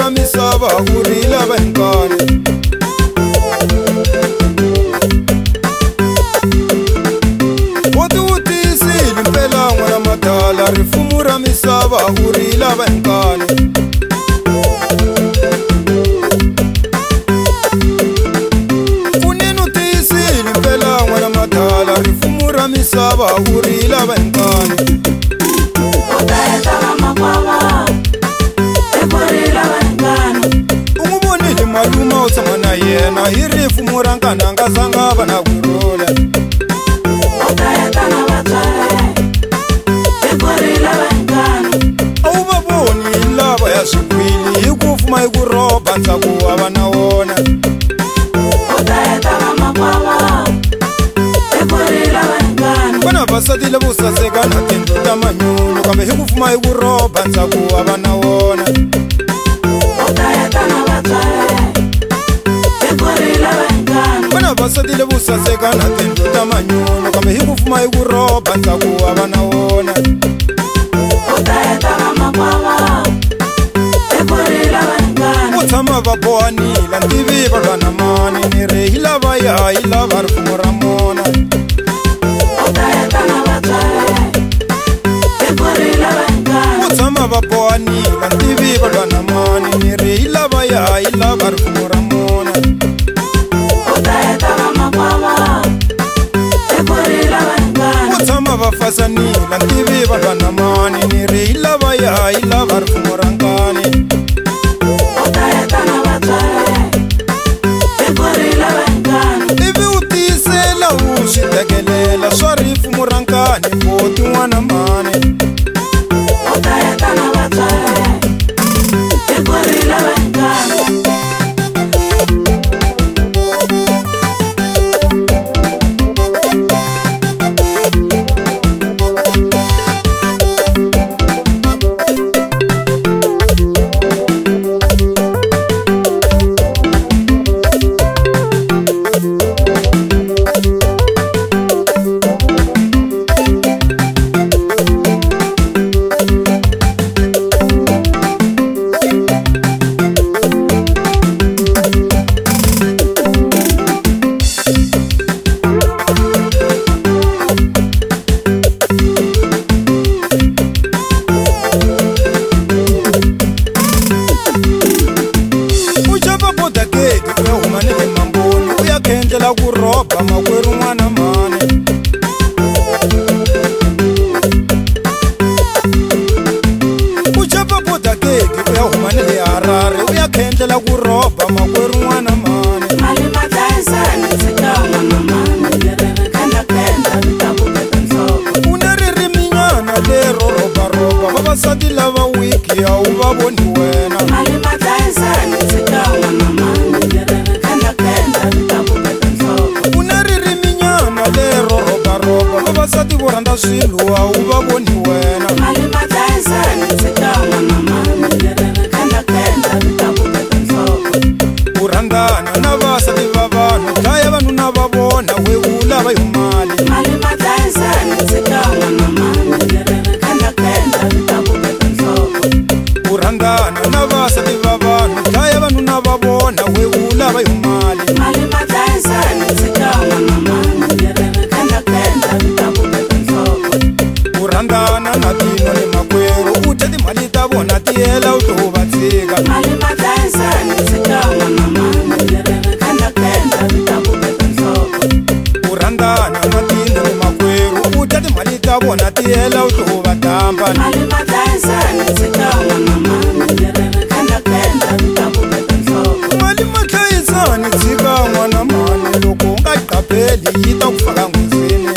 hefumura misava urila venkani Oti utisili mpela ngwana matala rifumura misava urila venkani Kuninu tisili mpela ngwana matala rifumura misava urila venkani Umubonile maluma utsamana yena irifu murankana ngazanga vana kurula Awubaboni lava ya swikwili hikufuma hikuroba ndzaku wa vana wona Vana vasati lavo saseka na tindlu ta manyunyu kambe hikufuma hikuroba ndzaku wa vana wona Vana vasati lavo saseka na tindlu ta manyunyu kambe hikufuma hikuroba ndzaku wa vana wona Utshama va bohanila ntivi va lwana mani ni ri hi lava ya hi lava rifumo ra mona Utshama va bohanila ntivi va lwana mani ni ri hi lava ya hi lava rifumo ra mona Utshama va fasanila ntivi va lwana mani ni ri hi lava ya hi lava rifumo ra nkani Ivi utisela ushitekelela swa rifumo ra nkani mboti n'wana mani Kendlela kuroba makweru n'wana mani Uchapa bota keki uya huma ni le Harare uya kendlela kuroba makweru n'wana mani Una ririminyana lero roba vavasati lava wiki ya u va voni wena Vavasati vo rhandza swilo a wu va voni wena U rhandzana na vasati va vanhu dlaya vanuna va vona we u lava yo mali U rhandzana na vasati va vanhu dlaya vanuna va vona we u lava yo mali U rhandzana na tino ni makwerhu u dya timali ta vona ti hela u to va tshika U rhandzana na tino ni makwerhu u dya timali ta vona ti hela u to va damba Mali mathlayisani tshika n'wana mani loko u nga qapeli yi ta ku faka ngozini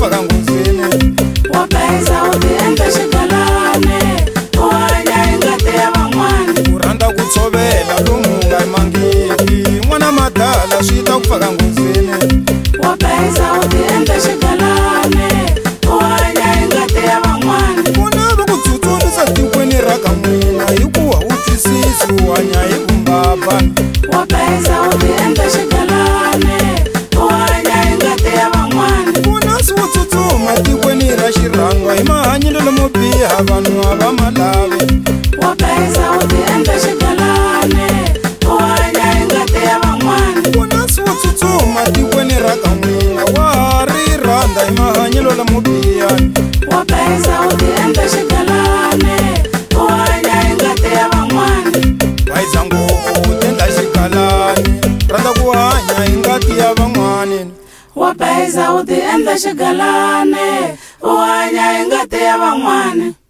faka ngozini. Wa bayiza u ti endla xigalani u hanya hi ngati ya van'wana. Ku rhandza ku tshovela lomu nga mangiki n'wana madala swi ta ku faka ngozini. Wa bayiza u ti endla xigalani u hanya hi ngati ya van'wana. Ku na va ku tsutsumisa tikweni ra ka n'wina hikuva u twisisi u hanya hi vumbabva. Wa bayiza u ti endla xigalani u hanya hi ngati ya van'wana. Ku na si wo tsutsuma tikweni ra xirhangwa hi mahanyelo lamo biha vanhu a va ma lavi. Wa bayiza u ti endla xigalani u hanya hi ngati ya van'wana. Ku na si wo tsutsuma tikweni ra ka n'wina wa ha ri rhandza hi mahanyelo lamo biha. Wa bayiza u ti endla xigalani u hanya hi ngati ya van'wana. Bayiza ngopfu u tendla xigalani rhandza ku hanya hi ngati ya van'wani. Wa bayiza u ti endla xigalani u hanya hi ngati ya van'wana.